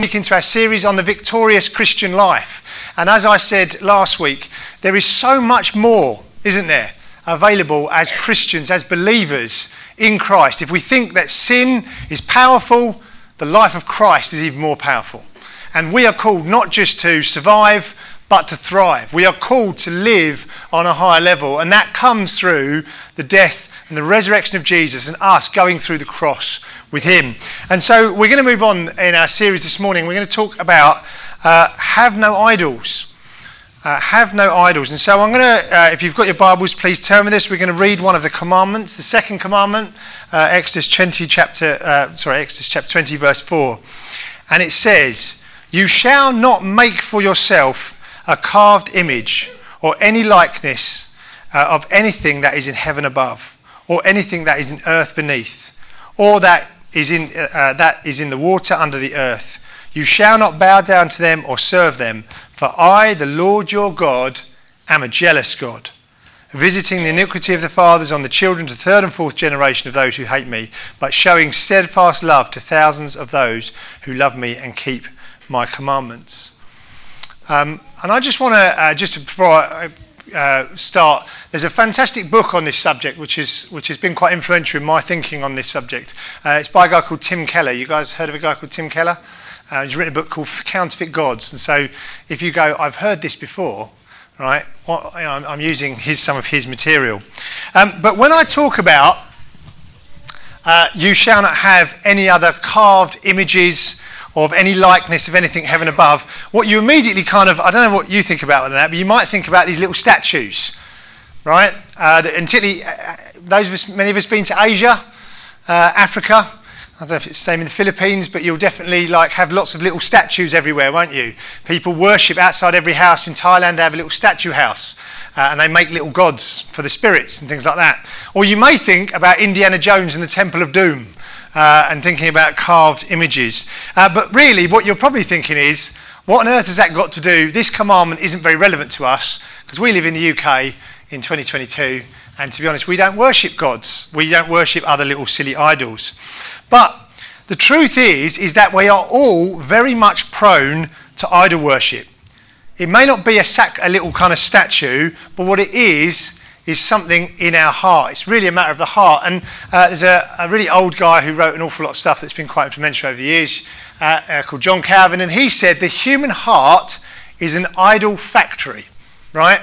Into our series on the victorious Christian life. And as I said last week, there is so much more, isn't there, available as Christians, as believers in Christ. If we think that sin is powerful, the life of Christ is even more powerful. And we are called not just to survive, but to thrive. We are called to live on a higher level, and that comes through the death and the resurrection of Jesus and us going through the cross with him. And so we're going to move on in our series this morning. We're going to talk about have no idols. Have no idols. And so I'm going to, if you've got your Bibles, please turn with us. We're going to read one of the commandments, the second commandment, Exodus chapter 20, verse 4. And it says, "You shall not make for yourself a carved image or any likeness of anything that is in heaven above, or anything that is in earth beneath, or that is in the water under the earth. You shall not bow down to them or serve them, for I, the Lord your God, am a jealous God, visiting the iniquity of the fathers on the children to third and fourth generation of those who hate me, but showing steadfast love to thousands of those who love me and keep my commandments." And I just want to, just before I start, there's a fantastic book on this subject which has been quite influential in my thinking on this subject. It's by a guy called Tim Keller. You guys heard of a guy called Tim Keller? He's written a book called Counterfeit Gods. And so if you go, I've heard this before, right? I'm using some of his material. But when I talk about you shall not have any other carved images of any likeness of anything heaven above, what you immediately I don't know what you think about that, but you might think about these little statues, right? Particularly, many of us been to Asia, Africa. I don't know if it's the same in the Philippines, but you'll definitely have lots of little statues everywhere, won't you? People worship outside every house. In Thailand, they have a little statue house, and they make little gods for the spirits and things like that. Or you may think about Indiana Jones and the Temple of Doom, and thinking about carved images. But really, what you're probably thinking is, what on earth has that got to do? This commandment isn't very relevant to us, because we live in the UK in 2022, and to be honest, we don't worship gods. We don't worship other little silly idols. But the truth is that we are all very much prone to idol worship. It may not be a little kind of statue, but what it is something in our heart. It's really a matter of the heart. And there's a really old guy who wrote an awful lot of stuff that's been quite influential over the years, called John Calvin, and he said the human heart is an idol factory, right?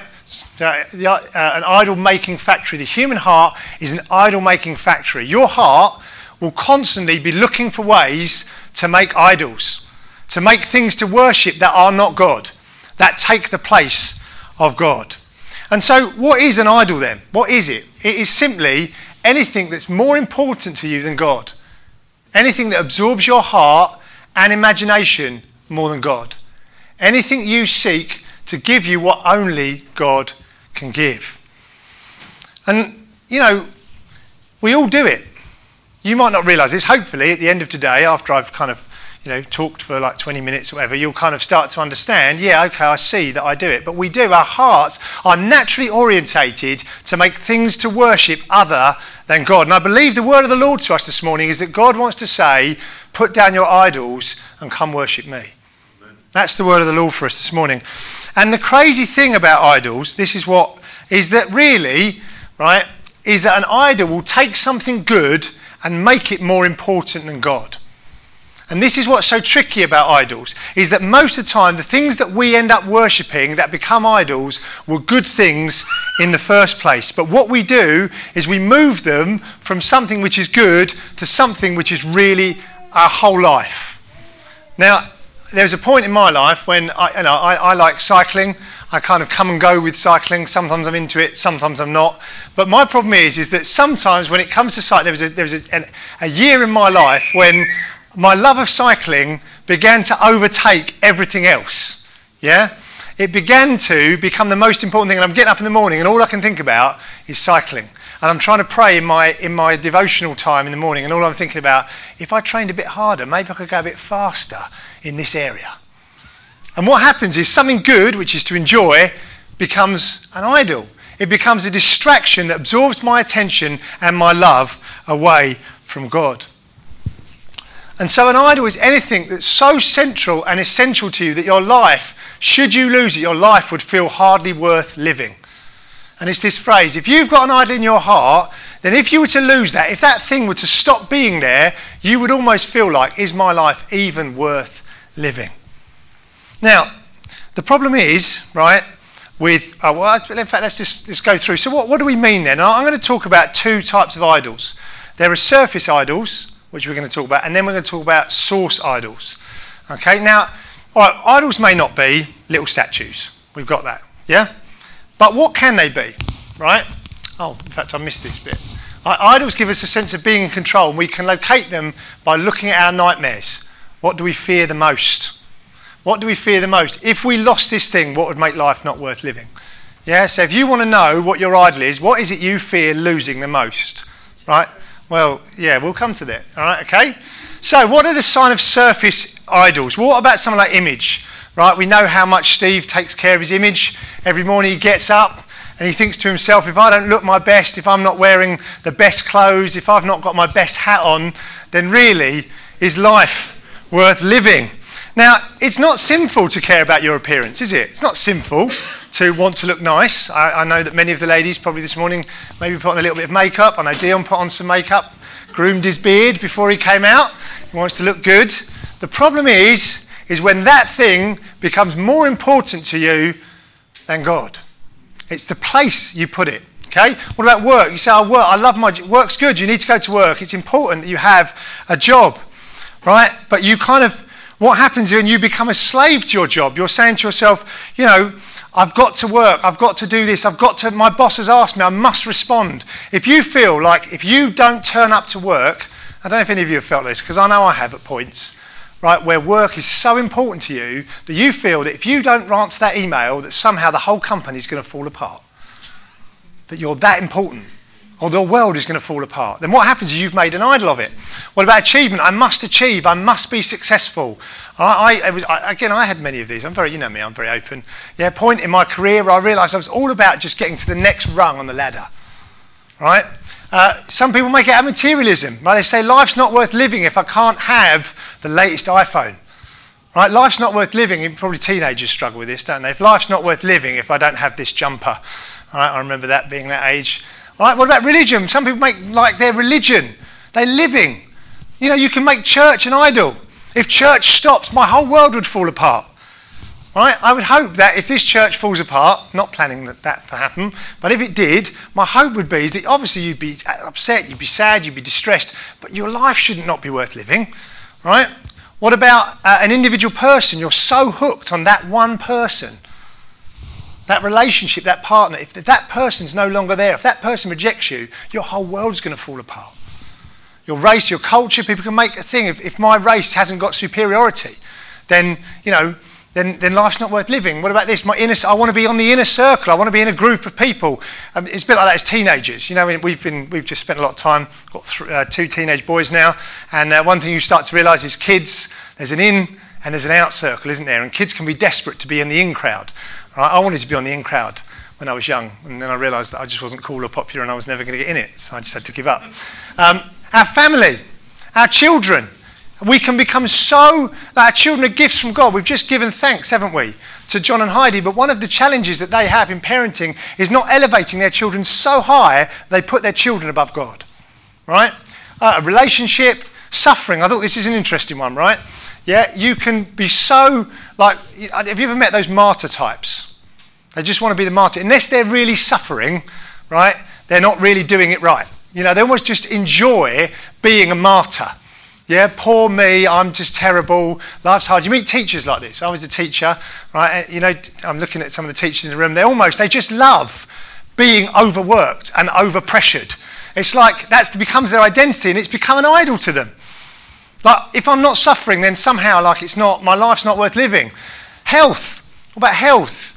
An idol-making factory. The human heart is an idol-making factory. Your heart will constantly be looking for ways to make idols, to make things to worship that are not God, that take the place of God. And so what is an idol then? What is it? It is simply anything that's more important to you than God. Anything that absorbs your heart and imagination more than God. Anything you seek to give you what only God can give. And, we all do it. You might not realise this. Hopefully, at the end of today, after I've talked for 20 minutes or whatever, you'll kind of start to understand, I see that I do it. But we do. Our hearts are naturally orientated to make things to worship other than God. And I believe the word of the Lord to us this morning is that God wants to say, put down your idols and come worship me. Amen. That's the word of the Lord for us this morning. And the crazy thing about idols, is that an idol will take something good and make it more important than God. And this is what's so tricky about idols, is that most of the time the things that we end up worshipping that become idols were good things in the first place. But what we do is we move them from something which is good to something which is really our whole life. Now, there's a point in my life when I like cycling. I kind of come and go with cycling. Sometimes I'm into it, sometimes I'm not. But my problem is that sometimes when it comes to cycling, there was a year in my life when my love of cycling began to overtake everything else. Yeah? It began to become the most important thing, and I'm getting up in the morning and all I can think about is cycling. And I'm trying to pray in my devotional time in the morning, and all I'm thinking about, if I trained a bit harder, maybe I could go a bit faster in this area. And what happens is something good, which is to enjoy, becomes an idol. It becomes a distraction that absorbs my attention and my love away from God. And so an idol is anything that's so central and essential to you that your life, should you lose it, your life would feel hardly worth living. And it's this phrase, if you've got an idol in your heart, then if you were to lose that, if that thing were to stop being there, you would almost feel like, is my life even worth living? Now, the problem is, right, with, in fact, let's just go through. So what do we mean then? I'm going to talk about two types of idols. There are surface idols, which we're going to talk about, and then we're going to talk about source idols. Okay, now, all right, idols may not be little statues. We've got that, yeah? But what can they be, right? Oh, in fact, I missed this bit. Idols give us a sense of being in control, and we can locate them by looking at our nightmares. What do we fear the most? What do we fear the most? If we lost this thing, what would make life not worth living? Yeah, so if you want to know what your idol is, what is it you fear losing the most, right? Well, yeah, we'll come to that, all right, okay? So what are the sign of surface idols? Well, what about something like image, right? We know how much Steve takes care of his image. Every morning he gets up and he thinks to himself, if I don't look my best, if I'm not wearing the best clothes, if I've not got my best hat on, then really is life worth living? Now, it's not sinful to care about your appearance, is it? It's not sinful to want to look nice. I know that many of the ladies probably this morning maybe put on a little bit of makeup. I know Dion put on some makeup, groomed his beard before he came out. He wants to look good. The problem is when that thing becomes more important to you than God. It's the place you put it, okay? What about work? You say, I love my job. Work's good. You need to go to work. It's important that you have a job, right? But you what happens when you become a slave to your job? You're saying to yourself, I've got to work, I've got to do this, my boss has asked me, I must respond. If you feel like if you don't turn up to work, I don't know if any of you have felt this, because I know I have at points, right, where work is so important to you that you feel that if you don't answer that email, that somehow the whole company is going to fall apart. That you're that important, or the world is going to fall apart. Then what happens is you've made an idol of it. What about achievement? I must achieve. I must be successful. I had many of these. You know me, I'm very open. Yeah, point in my career where I realised I was all about just getting to the next rung on the ladder. Right? Some people make it out of materialism. Right? They say life's not worth living if I can't have the latest iPhone. Right? Life's not worth living. Probably teenagers struggle with this, don't they? If life's not worth living if I don't have this jumper. Right? I remember that being that age. Right, what about religion? Some people make like their religion, they're living. You can make church an idol. If church stops, my whole world would fall apart. Right? I would hope that if this church falls apart, not planning that to happen, but if it did, my hope would be that obviously you'd be upset, you'd be sad, you'd be distressed, but your life should not be worth living. Right? What about an individual person? You're so hooked on that one person. That relationship, that partner, if that person's no longer there, if that person rejects you, your whole world's going to fall apart. Your race, your culture, people can make a thing. If my race hasn't got superiority, then life's not worth living. What about this? I want to be on the inner circle. I want to be in a group of people. It's a bit like that as teenagers. We've just spent a lot of time, got two teenage boys now, and one thing you start to realise is kids, there's an in and there's an out circle, isn't there? And kids can be desperate to be in the in crowd. I wanted to be on the in crowd when I was young, and then I realised that I just wasn't cool or popular and I was never going to get in it, so I just had to give up. Our family, our children, we can become our children are gifts from God. We've just given thanks, haven't we, to John and Heidi, but one of the challenges that they have in parenting is not elevating their children so high they put their children above God, right? A relationship, suffering, I thought this is an interesting one, right? Yeah, you can be have you ever met those martyr types? They just want to be the martyr. Unless they're really suffering, right, they're not really doing it right. They almost just enjoy being a martyr. Yeah, poor me, I'm just terrible, life's hard. You meet teachers like this. I was a teacher, right? I'm looking at some of the teachers in the room. They just love being overworked and overpressured. It's like becomes their identity, and it's become an idol to them. Like, if I'm not suffering, then somehow, my life's not worth living. Health. What about health?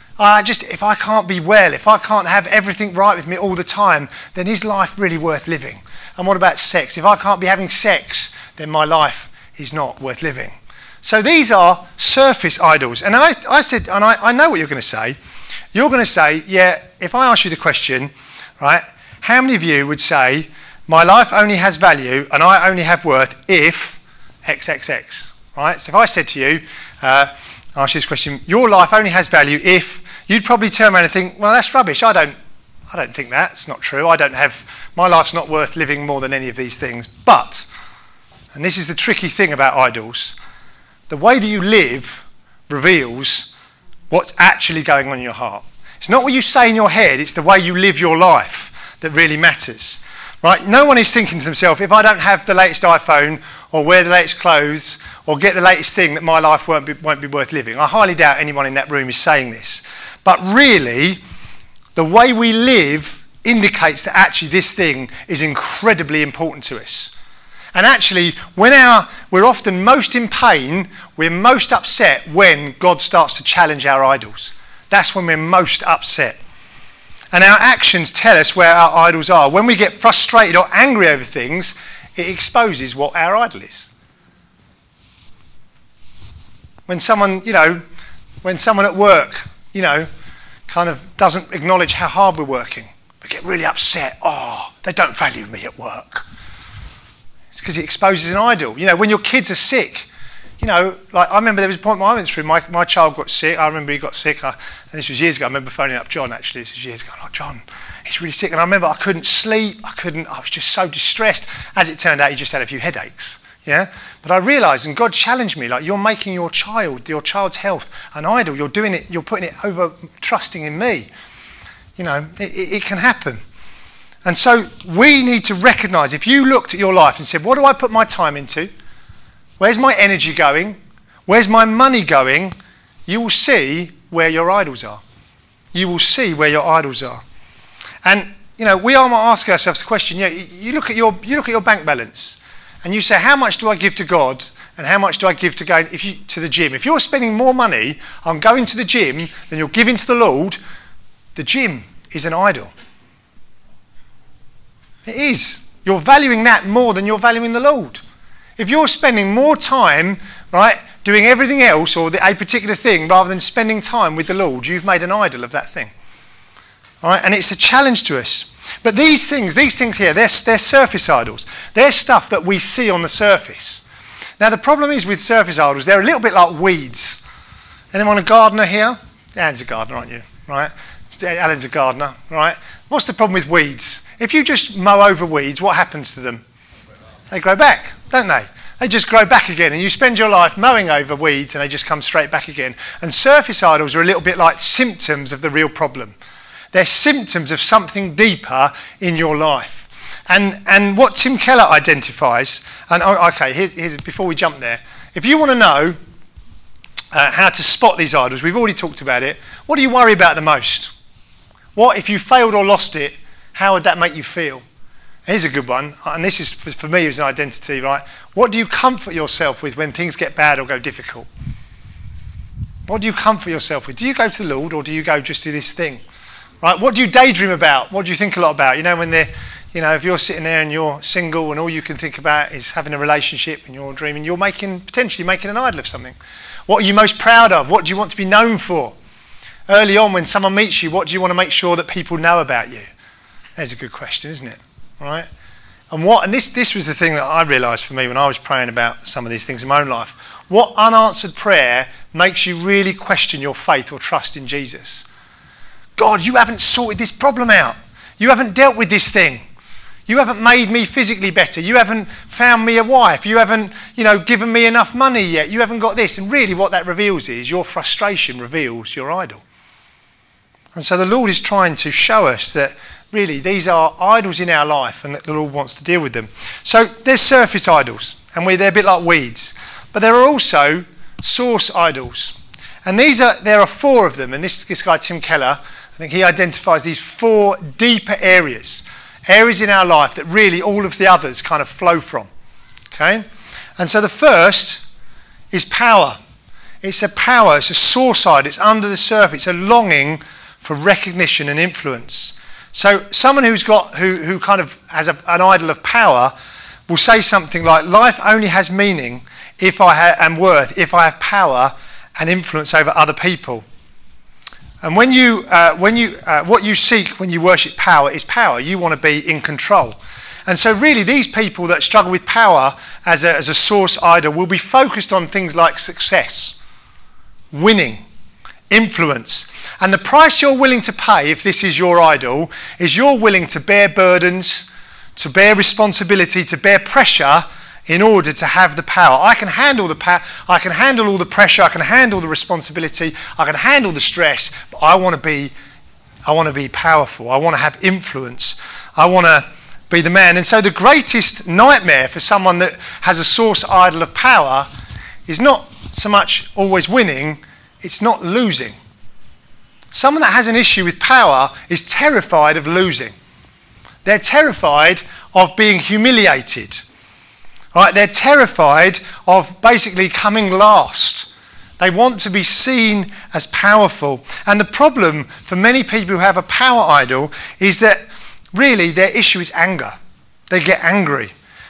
If I can't be well, if I can't have everything right with me all the time, then is life really worth living? And what about sex? If I can't be having sex, then my life is not worth living. So these are surface idols. And I said, and I know what you're going to say. You're going to say, yeah, if I ask you the question, right, how many of you would say, my life only has value and I only have worth if XXX, right? So if I said to you, ask you this question, your life only has value if, you'd probably turn around and think, well, that's rubbish. I don't think that. It's not true. My life's not worth living more than any of these things. But, and this is the tricky thing about idols, the way that you live reveals what's actually going on in your heart. It's not what you say in your head, it's the way you live your life that really matters. Right? No one is thinking to themselves, if I don't have the latest iPhone or wear the latest clothes or get the latest thing, that my life won't be worth living. I highly doubt anyone in that room is saying this. But really, the way we live indicates that actually this thing is incredibly important to us. And actually, when we're often most in pain, we're most upset when God starts to challenge our idols. That's when we're most upset. And our actions tell us where our idols are. When we get frustrated or angry over things, it exposes what our idol is. When someone at work, kind of doesn't acknowledge how hard we're working, we get really upset. Oh, they don't value me at work. It's because it exposes an idol. When your kids are sick, like I remember there was a point I went through, my child got sick. I remember he got sick, and this was years ago. I remember phoning up John, actually. This was years ago. Like, John, he's really sick. And I remember I couldn't sleep. I was just so distressed. As it turned out, he just had a few headaches. Yeah? But I realised, and God challenged me, like, you're making your child's health an idol. You're doing it, you're putting it over trusting in me. It can happen. And so we need to recognise, if you looked at your life and said, what do I put my time into? Where's my energy going? Where's my money going? You will see where your idols are. You will see where your idols are. And, we are to ask ourselves the question, you look at your bank balance and you say, how much do I give to God and how much do I give to to the gym? If you're spending more money on going to the gym than you're giving to the Lord, the gym is an idol. It is. You're valuing that more than you're valuing the Lord. If you're spending more time, right, doing everything else or a particular thing rather than spending time with the Lord, you've made an idol of that thing. All right, and it's a challenge to us. But these things here, they're surface idols. They're stuff that we see on the surface. Now, the problem is with surface idols, they're a little bit like weeds. Anyone a gardener here? Alan's a gardener, aren't you? Right? Alan's a gardener, right? What's the problem with weeds? If you just mow over weeds, what happens to them? They grow back, don't they? They just grow back again, and you spend your life mowing over weeds and they just come straight back again. And surface idols are a little bit like symptoms of the real problem. They're symptoms of something deeper in your life. And what Tim Keller identifies, and okay, here's before we jump there, if you want to know how to spot these idols, we've already talked about it. What do you worry about the most? What if you failed or lost it, how would that make you feel? Here's a good one, and this is for me as an identity, right? What do you comfort yourself with when things get bad or go difficult? What do you comfort yourself with? Do you go to the Lord or do you go just do this thing? Right? What do you daydream about? What do you think a lot about? If you're sitting there and you're single and all you can think about is having a relationship and you're dreaming, you're potentially making an idol of something. What are you most proud of? What do you want to be known for? Early on when someone meets you, what do you want to make sure that people know about you? There's a good question, isn't it? Right? And this was the thing that I realised for me when I was praying about some of these things in my own life. What unanswered prayer makes you really question your faith or trust in Jesus? God, you haven't sorted this problem out. You haven't dealt with this thing. You haven't made me physically better. You haven't found me a wife. You haven't, given me enough money yet. You haven't got this. And really what that reveals is your frustration reveals your idol. And so the Lord is trying to show us that really these are idols in our life and that the Lord wants to deal with them. So there's surface idols and they're a bit like weeds. But there are also source idols. And there are 4 of them. And this guy, Tim Keller, I think he identifies these 4 deeper areas in our life that really all of the others kind of flow from. Okay? And so the first is power. It's a source side, it's under the surface, it's a longing for recognition and influence. So someone who kind of has an idol of power will say something like, life only has meaning and worth if I have power and influence over other people. And what you seek when you worship power is power. You want to be in control. And so really these people that struggle with power as a source idol will be focused on things like success, winning, influence. And the price you're willing to pay if this is your idol is you're willing to bear burdens, to bear responsibility, to bear pressure in order to have the power. I can handle the power, I can handle all the pressure, I can handle the responsibility, I can handle the stress, but I want to be powerful, I want to have influence, I want to be the man. And so the greatest nightmare for someone that has a source idol of power is not so much always winning, it's not losing. Someone that has an issue with power is terrified of losing. They're terrified of being humiliated. Right? They're terrified of basically coming last. They want to be seen as powerful. And the problem for many people who have a power idol is that really their issue is anger. They get angry.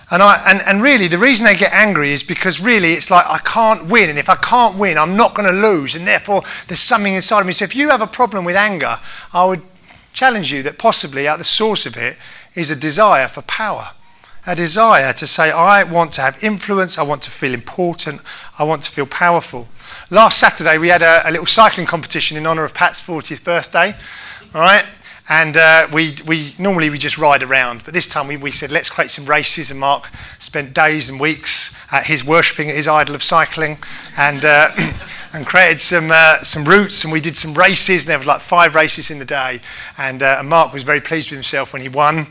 And really the reason they get angry is because really it's like, I can't win. And if I can't win, I'm not going to lose. And therefore there's something inside of me. So if you have a problem with anger, I would challenge you that possibly at the source of it is a desire for power. A desire to say, I want to have influence, I want to feel important, I want to feel powerful. Last Saturday we had a little cycling competition in honour of Pat's 40th birthday, all right? And we normally just ride around, but this time we said, let's create some races, and Mark spent days and weeks at his worshipping at his idol of cycling, and created some routes, and we did some races, and there was like 5 races in the day, and Mark was very pleased with himself when he won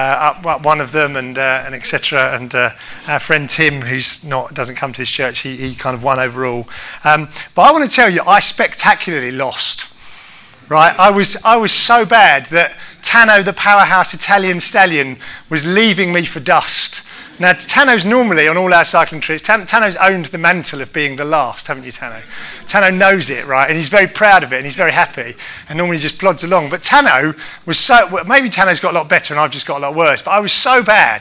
up one of them, and etc. And our friend Tim, doesn't come to this church, he kind of won overall. But I want to tell you, I spectacularly lost. Right, I was so bad that Tano, the powerhouse Italian stallion, was leaving me for dust. Now, Tano's normally on all our cycling trips, Tano's owned the mantle of being the last, haven't you, Tano? Tano knows it, right, and he's very proud of it, and he's very happy, and normally just plods along. But Tano was maybe Tano's got a lot better and I've just got a lot worse, but I was so bad,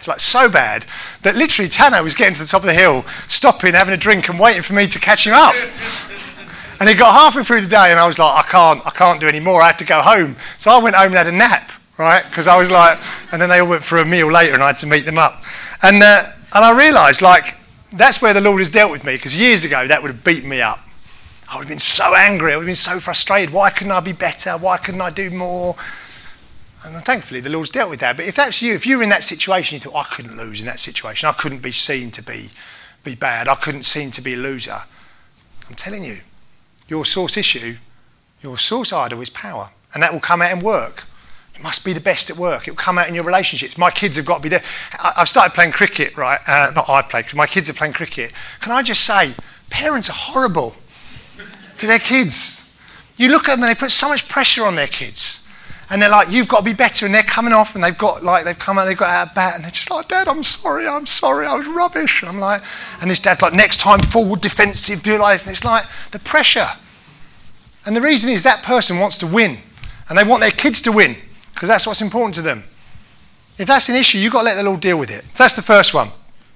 that literally Tano was getting to the top of the hill, stopping, having a drink, and waiting for me to catch him up. And it got halfway through the day and I was like, I can't do any more. I had to go home. So I went home and had a nap, right? Because I was like, and then they all went for a meal later and I had to meet them up. And I realised, like, that's where the Lord has dealt with me, because years ago that would have beaten me up. I would have been so angry. I would have been so frustrated. Why couldn't I be better? Why couldn't I do more? And thankfully the Lord's dealt with that. But if that's you, if you were in that situation, you thought, I couldn't lose in that situation. I couldn't be seen to be bad. I couldn't seem to be a loser. I'm telling you, your source issue, your source idol is power. And that will come out in work. You must be the best at work. It will come out in your relationships. My kids have got to be there. I've started playing cricket, right? Not I've played, my kids are playing cricket. Can I just say, parents are horrible to their kids. You look at them and they put so much pressure on their kids. And they're like, you've got to be better. And they're coming off and they've got out of bat. And they're just like, Dad, I'm sorry, I was rubbish. And I'm like, and this dad's like, next time forward, defensive, do it like this. And it's like the pressure. And the reason is that person wants to win. And they want their kids to win, because that's what's important to them. If that's an issue, you've got to let the Lord deal with it. So that's the first one.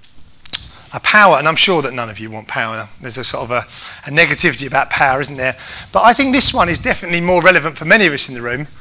A power, and I'm sure that none of you want power. There's a sort of a negativity about power, isn't there? But I think this one is definitely more relevant for many of us in the room.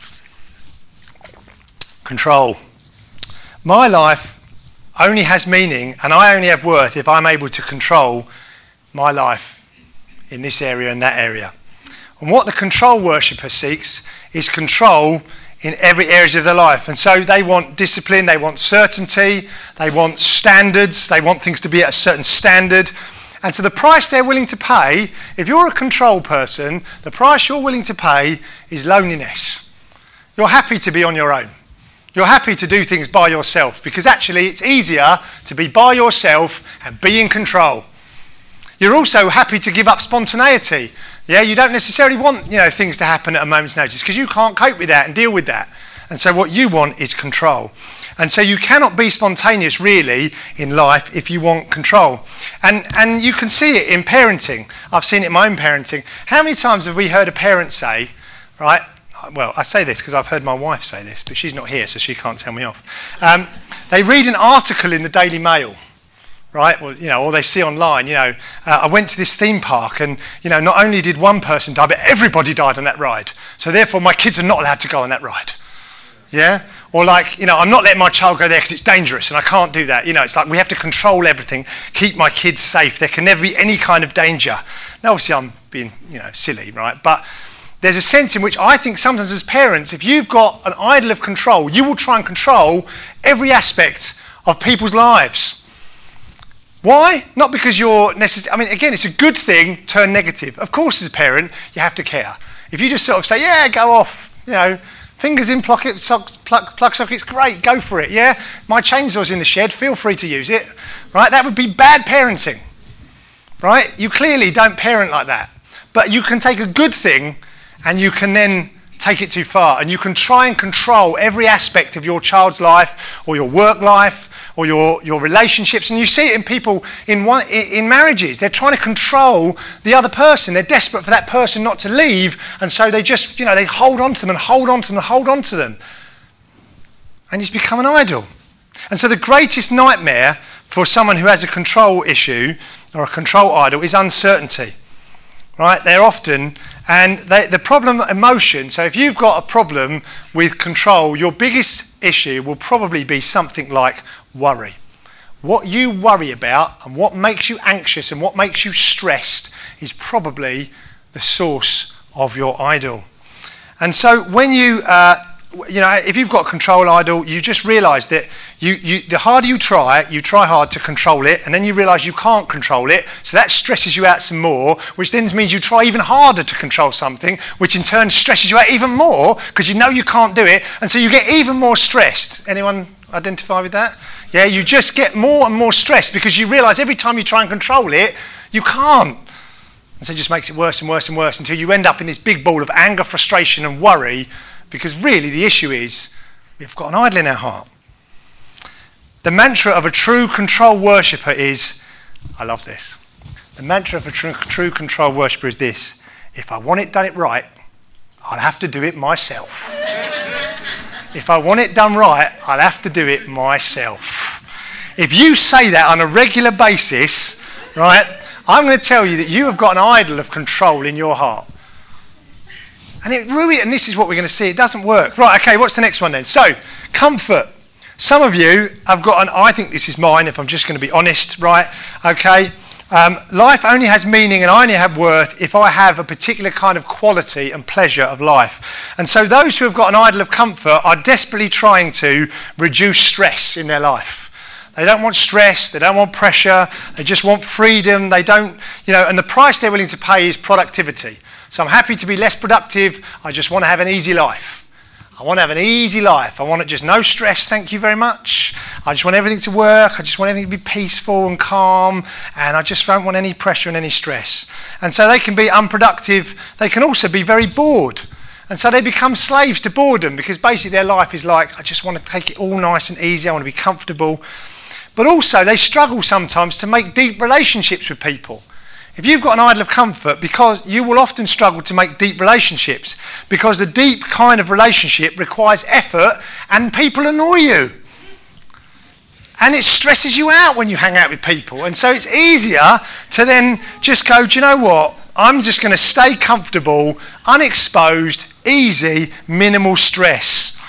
Control. My life only has meaning, and I only have worth if I'm able to control my life in this area and that area. And what the control worshipper seeks is control in every area of their life. And so they want discipline, they want certainty, they want standards, they want things to be at a certain standard. And so the price they're willing to pay, if you're a control person, the price you're willing to pay is loneliness. You're happy to be on your own. You're happy to do things by yourself, because actually it's easier to be by yourself and be in control. You're also happy to give up spontaneity. Yeah, you don't necessarily want, things to happen at a moment's notice, because you can't cope with that and deal with that. And so what you want is control. And so you cannot be spontaneous really in life if you want control. And you can see it in parenting. I've seen it in my own parenting. How many times have we heard a parent say, right, well, I say this because I've heard my wife say this, but she's not here, so she can't tell me off. They read an article in the Daily Mail, right? Well, or they see online, I went to this theme park and, not only did one person die, but everybody died on that ride. So therefore my kids are not allowed to go on that ride. Yeah? Or like, I'm not letting my child go there because it's dangerous and I can't do that. It's like we have to control everything, keep my kids safe. There can never be any kind of danger. Now, obviously, I'm being, silly, right? But there's a sense in which I think sometimes as parents, if you've got an idol of control, you will try and control every aspect of people's lives. Why? Not because you're necessarily... again, it's a good thing, turn negative. Of course, as a parent, you have to care. If you just sort of say, yeah, go off, fingers in plug sockets, great, go for it, yeah? My chainsaw's in the shed, feel free to use it, right? That would be bad parenting, right? You clearly don't parent like that. But you can take a good thing and you can then take it too far. And you can try and control every aspect of your child's life or your work life or your relationships. And you see it in people in marriages. They're trying to control the other person. They're desperate for that person not to leave. And so they just, they hold on to them and hold on to them and hold on to them. And it's become an idol. And so the greatest nightmare for someone who has a control issue or a control idol is uncertainty. Right? They're often... And the problem, emotion, so if you've got a problem with control, your biggest issue will probably be something like worry. What you worry about and what makes you anxious and what makes you stressed is probably the source of your idol. And so when if you've got a control idol, you just realise that the harder you try hard to control it, and then you realise you can't control it, so that stresses you out some more, which then means you try even harder to control something, which in turn stresses you out even more, because you can't do it, and so you get even more stressed. Anyone identify with that? Yeah, you just get more and more stressed, because you realise every time you try and control it, you can't. And so it just makes it worse and worse and worse, until you end up in this big ball of anger, frustration and worry, because really the issue is we've got an idol in our heart. The mantra of a true control worshipper is, I love this, the mantra of a true control worshipper is this: if I want it done it right, I'll have to do it myself. If I want it done right, I'll have to do it myself. If you say that on a regular basis, right, I'm going to tell you that you have got an idol of control in your heart. And and this is what we're going to see, it doesn't work. Right, okay, what's the next one then? So, comfort. Some of you have got I think this is mine if I'm just going to be honest, right? Okay, life only has meaning and I only have worth if I have a particular kind of quality and pleasure of life. And so those who have got an idol of comfort are desperately trying to reduce stress in their life. They don't want stress, they don't want pressure, they just want freedom, they don't, and the price they're willing to pay is productivity. So I'm happy to be less productive. I just want to have an easy life. I want to have an easy life. I want just no stress, thank you very much. I just want everything to work. I just want everything to be peaceful and calm. And I just don't want any pressure and any stress. And so they can be unproductive. They can also be very bored. And so they become slaves to boredom, because basically their life is like, I just want to take it all nice and easy. I want to be comfortable. But also they struggle sometimes to make deep relationships with people. If you've got an idol of comfort, because you will often struggle to make deep relationships, because a deep kind of relationship requires effort and people annoy you. And it stresses you out when you hang out with people. And so it's easier to then just go, do you know what? I'm just going to stay comfortable, unexposed, easy, minimal stress.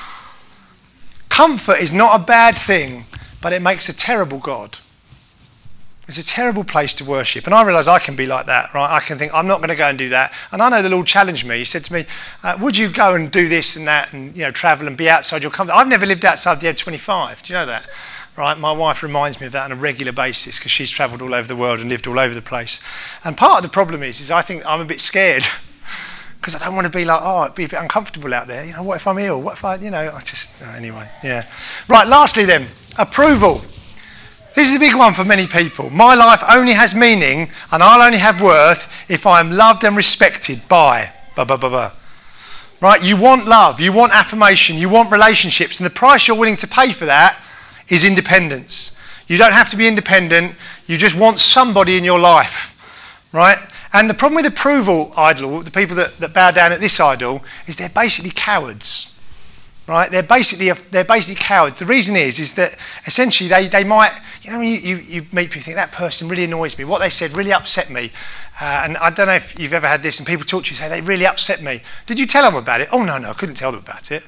Comfort is not a bad thing, but it makes a terrible God. It's a terrible place to worship. And I realise I can be like that, right? I can think, I'm not going to go and do that. And I know the Lord challenged me. He said to me, would you go and do this and that and, travel and be outside your comfort? I've never lived outside the M25. Do you know that? Right? My wife reminds me of that on a regular basis, because she's travelled all over the world and lived all over the place. And part of the problem is I think I'm a bit scared, because I don't want to be like, it'd be a bit uncomfortable out there. What if I'm ill? What if anyway, yeah. Right, lastly then, approval. This is a big one for many people. My life only has meaning and I'll only have worth if I am loved and respected by Right? You want love, you want affirmation, you want relationships, and the price you're willing to pay for that is independence. You don't have to be independent, you just want somebody in your life. Right? And the problem with approval idol, the people that bow down at this idol, is they're basically cowards. Right? They're basically cowards. The reason is that essentially they might, you meet people, think that person really annoys me. What they said really upset me. And I don't know if you've ever had this, and people talk to you and say, they really upset me. Did you tell them about it? Oh, no, I couldn't tell them about it.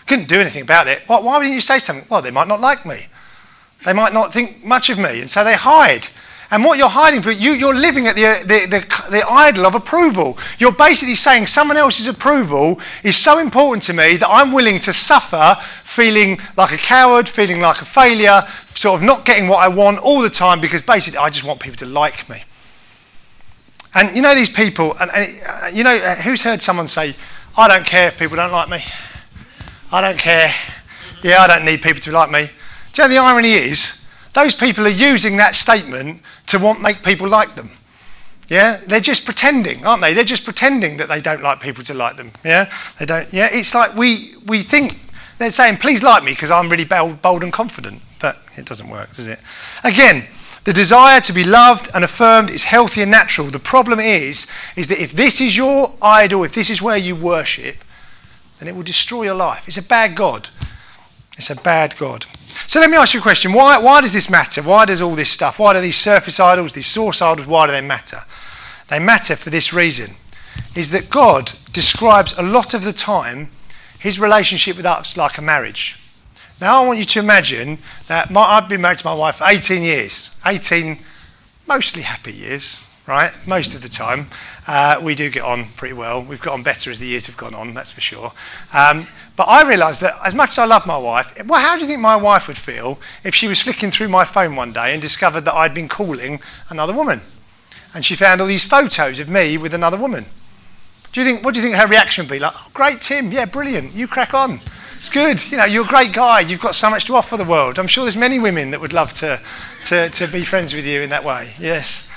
Couldn't do anything about it. Why wouldn't you say something? Well, they might not like me. They might not think much of me, and so they hide. And what you're hiding for, you're living at the idol of approval. You're basically saying someone else's approval is so important to me that I'm willing to suffer feeling like a coward, feeling like a failure, sort of not getting what I want all the time because basically I just want people to like me. And you know these people, and you know, who's heard someone say, I don't care if people don't like me. I don't care. Yeah, I don't need people to like me. Do you know the irony is, those people are using that statement to make people like them. Yeah, they're just pretending, aren't they? They're just pretending that they don't like people to like them. Yeah, they don't. Yeah, it's like we think they're saying, please like me because I'm really bold and confident, but it doesn't work, does it? Again, the desire to be loved and affirmed is healthy and natural. The problem is that if this is your idol, if this is where you worship, then it will destroy your life. It's a bad God. It's a bad God. So let me ask you a question. Why does this matter? Why does all this stuff? Why do these surface idols, these source idols, why do they matter? They matter for this reason, is that God describes a lot of the time his relationship with us like a marriage. Now I want you to imagine that I've been married to my wife for 18 years. 18 mostly happy years, right? Most of the time. We do get on pretty well. We've got on better as the years have gone on, that's for sure. But I realised that as much as I love my wife, well, how do you think my wife would feel if she was flicking through my phone one day and discovered that I'd been calling another woman? And she found all these photos of me with another woman. What do you think her reaction would be? Like, oh, great, Tim, yeah, brilliant, you crack on. It's good, you know, you're a great guy, you've got so much to offer the world. I'm sure there's many women that would love to be friends with you in that way, yes.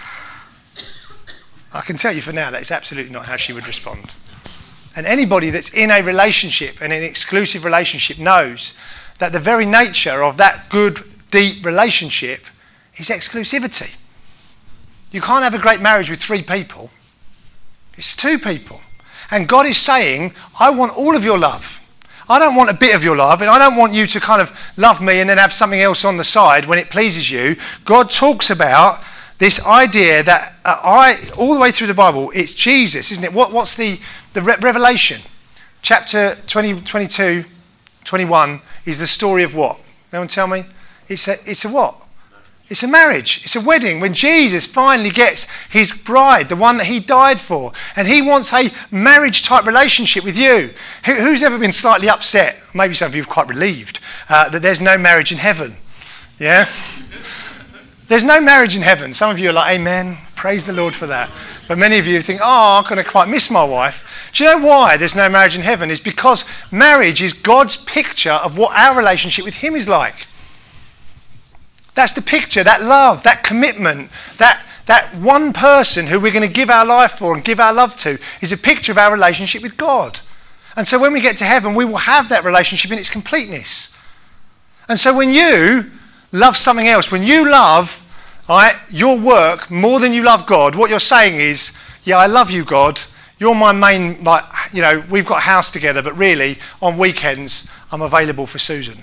I can tell you for now that it's absolutely not how she would respond. And anybody that's in a relationship, and an exclusive relationship, knows that the very nature of that good, deep relationship is exclusivity. You can't have a great marriage with 3 people. It's 2 people. And God is saying, I want all of your love. I don't want a bit of your love, and I don't want you to kind of love me and then have something else on the side when it pleases you. God talks about this idea that all the way through the Bible, it's Jesus, isn't it? What's the Revelation? Chapter 20, 22, 21 is the story of what? No one tell me? It's a what? It's a marriage. It's a wedding when Jesus finally gets his bride, the one that he died for. And he wants a marriage type relationship with you. Who's ever been slightly upset? Maybe some of you are quite relieved that there's no marriage in heaven. Yeah? There's no marriage in heaven. Some of you are like, amen, praise the Lord for that. But many of you think, I'm going to quite miss my wife. Do you know why there's no marriage in heaven? It's because marriage is God's picture of what our relationship with him is like. That's the picture, that love, that commitment, that one person who we're going to give our life for and give our love to is a picture of our relationship with God. And so when we get to heaven, we will have that relationship in its completeness. And so when you love something else, when you love your work more than you love God, what you're saying is, yeah, I love you, God. You're my main, we've got a house together, but really, on weekends, I'm available for Susan.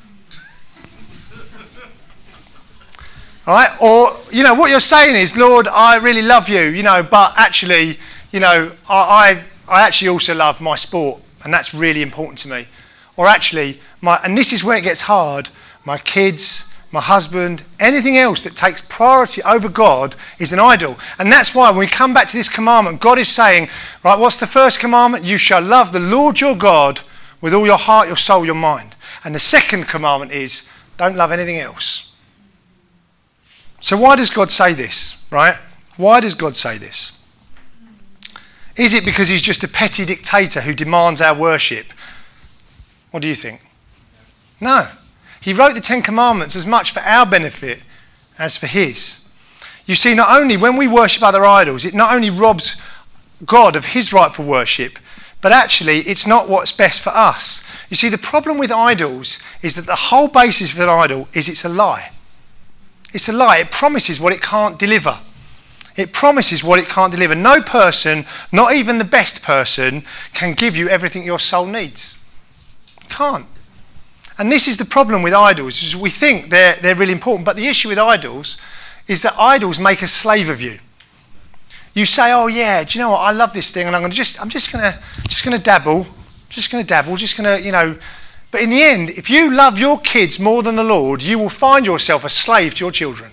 All right? Or, what you're saying is, Lord, I really love you, but actually, I actually also love my sport, and that's really important to me. Or actually, and this is where it gets hard, my kids, my husband, anything else that takes priority over God is an idol. And that's why when we come back to this commandment, God is saying, right, what's the first commandment? You shall love the Lord your God with all your heart, your soul, your mind. And the second commandment is, don't love anything else. So why does God say this, right? Why does God say this? Is it because he's just a petty dictator who demands our worship? What do you think? No. He wrote the 10 Commandments as much for our benefit as for his. You see, not only when we worship other idols, it not only robs God of his rightful worship, but actually it's not what's best for us. You see, the problem with idols is that the whole basis of an idol is it's a lie. It's a lie. It promises what it can't deliver. It promises what it can't deliver. No person, not even the best person, can give you everything your soul needs. Can't. And this is the problem with idols, is we think they're really important, but the issue with idols is that idols make a slave of you. You say, oh yeah, do you know what, I love this thing, and I'm just gonna dabble, But in the end, if you love your kids more than the Lord, you will find yourself a slave to your children.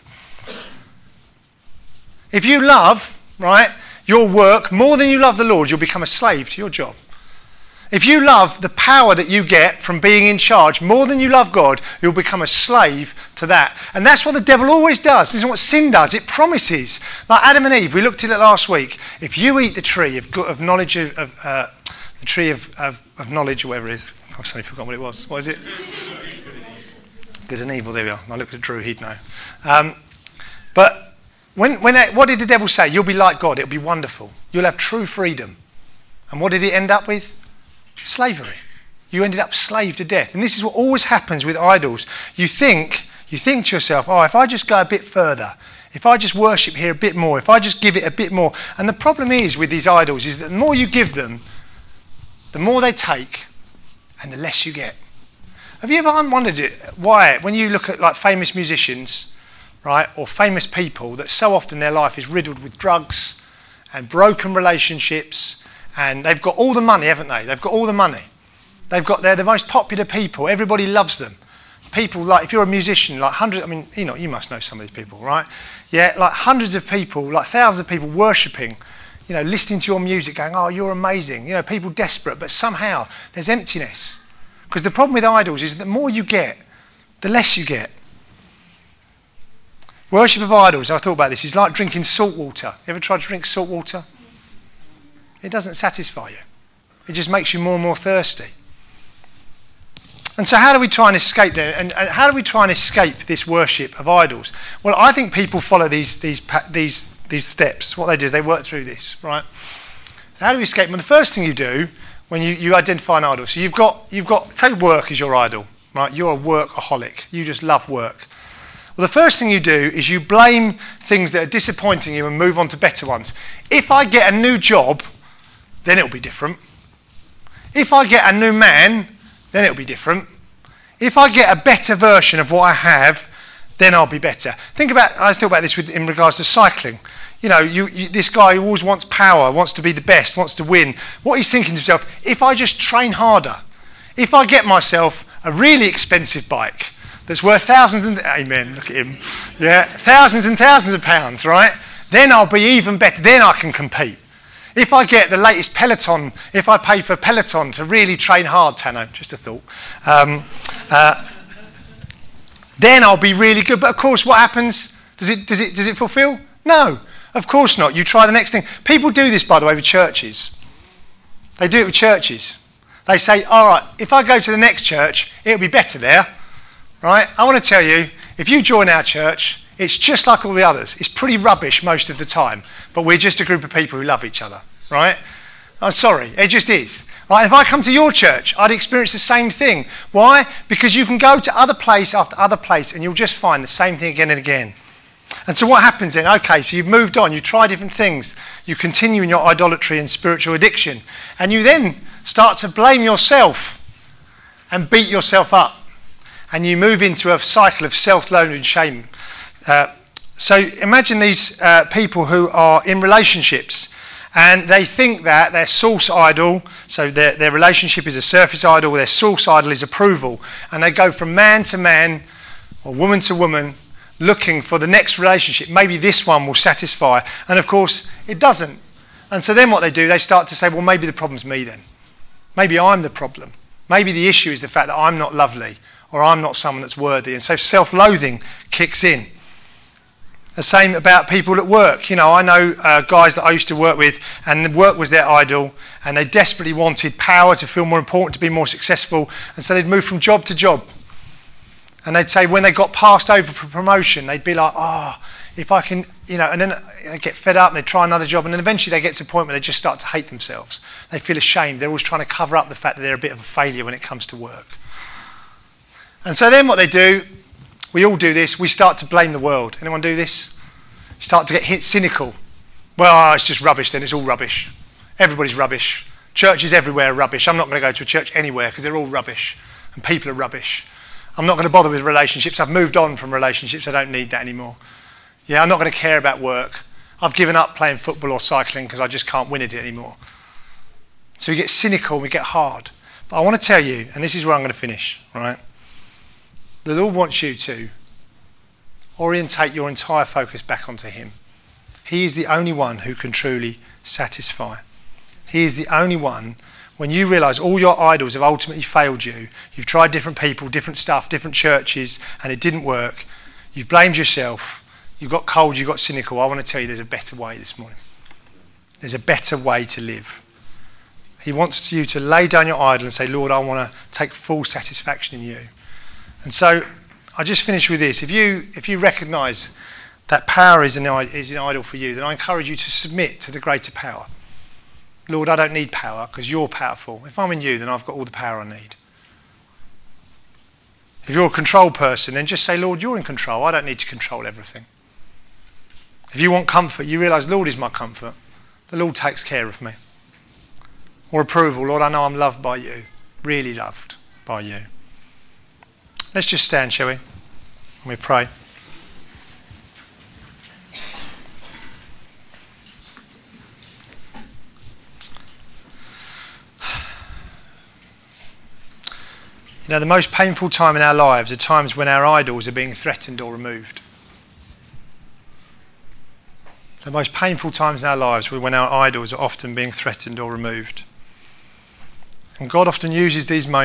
If you love, right, your work more than you love the Lord, you'll become a slave to your job. If you love the power that you get from being in charge more than you love God, you'll become a slave to that. And that's what the devil always does. This is what sin does. It promises. Like Adam and Eve, we looked at it last week. If you eat the tree of knowledge the tree of knowledge, or whatever it is. I've suddenly forgotten what it was. What is it? Good and evil. There we are. I looked at Drew. He'd know. But what did the devil say? You'll be like God. It'll be wonderful. You'll have true freedom. And what did it end up with? Slavery. You ended up slave to death. And this is what always happens with idols. You think to yourself, oh, if I just go a bit further, if I just worship here a bit more, if I just give it a bit more. And the problem is with these idols is that the more you give them, the more they take and the less you get. Have you ever wondered why, when you look at like famous musicians, right, or famous people, that so often their life is riddled with drugs and broken relationships, and they've got all the money, haven't they? They've got all the money. They're the most popular people. Everybody loves them. People, like, if you're a musician, like hundreds, I mean, you must know some of these people, right? Yeah, like hundreds of people, like thousands of people worshipping, listening to your music, going, oh, you're amazing. People desperate, but somehow there's emptiness. Because the problem with idols is that the more you get, the less you get. Worship of idols, I thought about this, is like drinking salt water. You ever tried to drink salt water? It doesn't satisfy you. It just makes you more and more thirsty. And so how do we try and escape there? And how do we try and escape this worship of idols? Well, I think people follow these steps. What they do is they work through this, right? So how do we escape? Well, the first thing you do when you identify an idol, so you've got take work as your idol, right? You're a workaholic. You just love work. Well, the first thing you do is you blame things that are disappointing you and move on to better ones. If I get a new job, then it'll be different. If I get a new man, then it'll be different. If I get a better version of what I have, then I'll be better. I was thinking about this in regards to cycling. This guy who always wants power, wants to be the best, wants to win. What he's thinking to himself, if I just train harder, if I get myself a really expensive bike that's worth thousands and thousands of pounds, right? Then I'll be even better. Then I can compete. If I get the latest Peloton, if I pay for Peloton to really train hard, Tano, just a thought, then I'll be really good. But of course, what happens? Does it fulfill? No, of course not. You try the next thing. People do this, by the way, with churches. They do it with churches. They say, all right, if I go to the next church, it'll be better there, right? I want to tell you, if you join our church, it's just like all the others. It's pretty rubbish most of the time, but we're just a group of people who love each other, right? I'm sorry, it just is. Right, if I come to your church, I'd experience the same thing. Why? Because you can go to other place after other place and you'll just find the same thing again and again. And so what happens then? Okay, so you've moved on, you try different things, you continue in your idolatry and spiritual addiction, and you then start to blame yourself and beat yourself up, and you move into a cycle of self-loathing and shame. So imagine these people who are in relationships and they think that their source idol, so their relationship is a surface idol, their source idol is approval, and they go from man to man or woman to woman looking for the next relationship. Maybe this one will satisfy, and of course it doesn't. And so then what they do, they start to say, well, maybe the problem's me then. Maybe I'm the problem. Maybe the issue is the fact that I'm not lovely or I'm not someone that's worthy, and so self-loathing kicks in. The same about people at work. I know guys that I used to work with, and work was their idol, and they desperately wanted power, to feel more important, to be more successful, and so they'd move from job to job. And they'd say when they got passed over for promotion, they'd be like, if I can, and then they get fed up and they try another job, and then eventually they get to a point where they just start to hate themselves. They feel ashamed. They're always trying to cover up the fact that they're a bit of a failure when it comes to work. And so then what they do, we all do this, we start to blame the world. Anyone do this? Start to get cynical. Well, it's just rubbish then, it's all rubbish. Everybody's rubbish. Churches everywhere are rubbish. I'm not going to go to a church anywhere because they're all rubbish and people are rubbish. I'm not going to bother with relationships. I've moved on from relationships. I don't need that anymore. Yeah, I'm not going to care about work. I've given up playing football or cycling because I just can't win at it anymore. So we get cynical, we get hard. But I want to tell you, and this is where I'm going to finish, right? The Lord wants you to orientate your entire focus back onto him. He is the only one who can truly satisfy. He is the only one. When you realise all your idols have ultimately failed you, you've tried different people, different stuff, different churches, and it didn't work, you've blamed yourself, you got cold, you got cynical, I want to tell you there's a better way this morning. There's a better way to live. He wants you to lay down your idol and say, Lord, I want to take full satisfaction in you. And so I just finish with this. If you recognise that power is an idol for you, then I encourage you to submit to the greater power. Lord, I don't need power because you're powerful. If I'm in you, then I've got all the power I need. If you're a control person, then just say, Lord, you're in control. I don't need to control everything. If you want comfort, you realise, Lord is my comfort. The Lord takes care of me. Or approval, Lord, I know I'm loved by you. Really loved by you. Let's just stand, shall we? And we pray. You know, the most painful time in our lives are times when our idols are being threatened or removed. The most painful times in our lives are when our idols are often being threatened or removed. And God often uses these moments